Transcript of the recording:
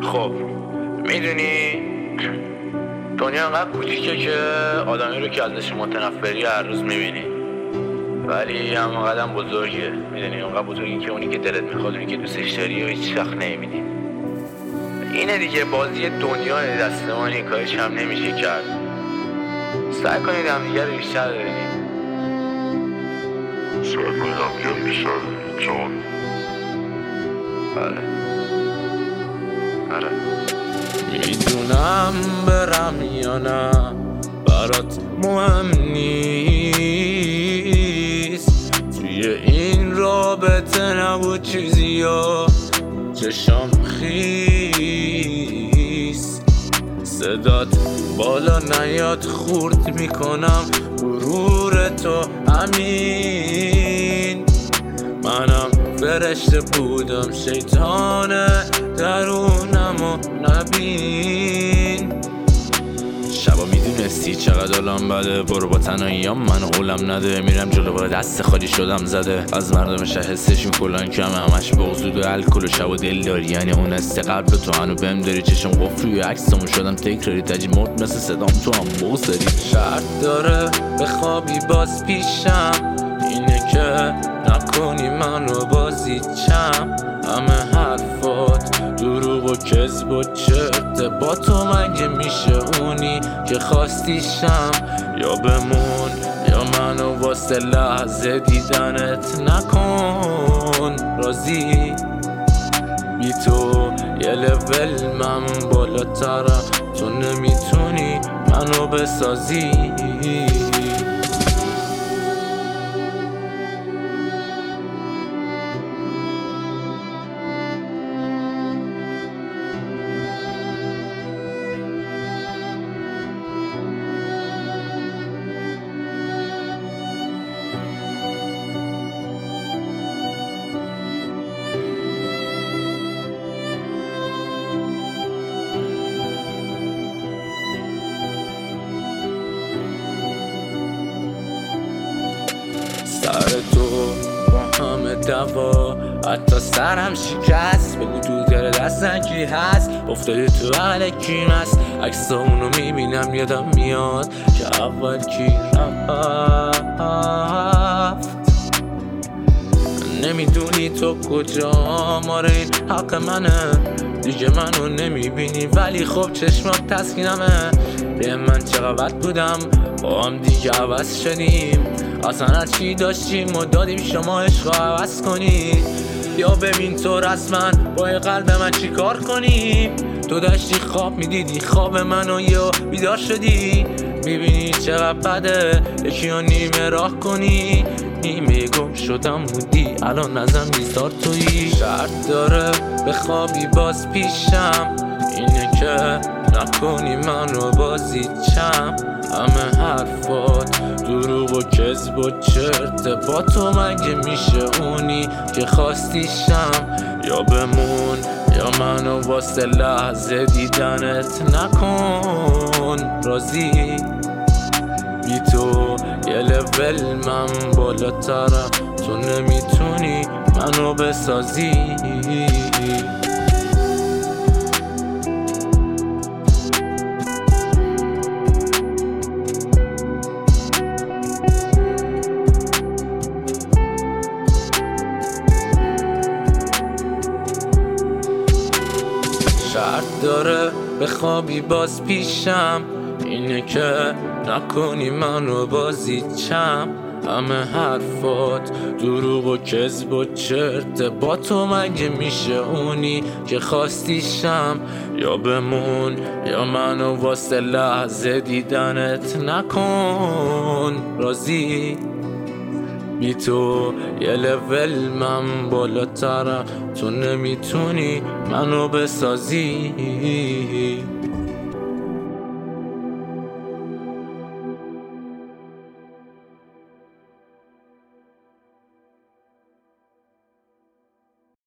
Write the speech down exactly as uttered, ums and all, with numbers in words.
خب میدونی دنیا انقدر کوچیکه که آدمی رو که ازش متنفری هر روز میبینی، ولی هم قدم بزرگه. میدونی اونقدر بزرگی که اونی که دلت میخواد، اونی که دوستش داری و هیچ وقت نمیبینی. اینه دیگه، بازی دنیا دست ما، این کارش هم نمیشه کرد. سعی کنید هم دیگه رو بیشتر ببینید. سعی کنید هم دیگه رو بیشتر ببینید جان. آره آره میدونم برم یا نه برات مهم نیست، توی این رابطه نبود چیزی یا چشام خیس. صدات بالا نیاد خورد میکنم غرور تو، همین منم فرشته بودم شیطان درونم و نبین. شبا میدونستی چقدر حالم بده، برو با تنهاییام منو اولم نده. میرم جلو با دست خالی شدم زده، از مردم شهر حسشون کلان کمه، همش بغضود و الکل و شب و دل داری. یعنی اون است قبل تو هنو بهم داری، چشم قفل روی عکسامو شدم تکراری، تجی مرد مثل صدام تو هم بغض داری. شرط داره به خوابی باز پیشم، اینه که نکنی منو بازیچم. همه حرفات دروغ و کذب و چرته، با تو مگه میشه اونی که خواستیشم؟ یا بمون یا منو واسه لحظه دیدنت نکن راضی. بی تو یه لول من بالاترم، تو نمیتونی منو بسازی. سر تو با همه دوا، حتی سرم شکست. بگو تو دل دستن کی هست، افتادی تو علکی مست. عکس اونو میبینم یادم میاد که اول کی رفت. نمیدونی تو کجا، ماره این حق منه. دیگه منو نمیبینی ولی خب چشمات تسکینمه. به من چقدر بودم با هم دیگه عوض شدیم، اصلا چی داشتیم و دادیم شما عشق عوض کنی. یا ببین تو رسما با قلب من چی کار کنی. تو داشتی خواب میدیدی خواب منو یا بیدار شدی. میبینی چقدر بده یکی رو نیمه راه کنی. نیمه گم شدم بودی الان نزم بیزار تویی. شرط داره به خوابی باز پیشم، اینه که نکنی منو بازیچم. همه حرفات دروغ و کذب و چرته، با تو مگه میشه اونی که خواستیشم؟ یا بمون یا منو واسه لحظه دیدنت نکن راضی. بی تو یه لول من بالاترم، تو نمیتونی منو بسازی. شرط داره به خوابی باز پیشم، اینه که نکنی منو بازیچم. همه حرفات دروغ و کذب و چرته، با تو مگه میشه اونی که خواستیشم؟ یا بمون یا منو واسه لحظه دیدنت نکن راضی. بی تو یه لول من بالاترم، تو نمیتونی منو بسازی.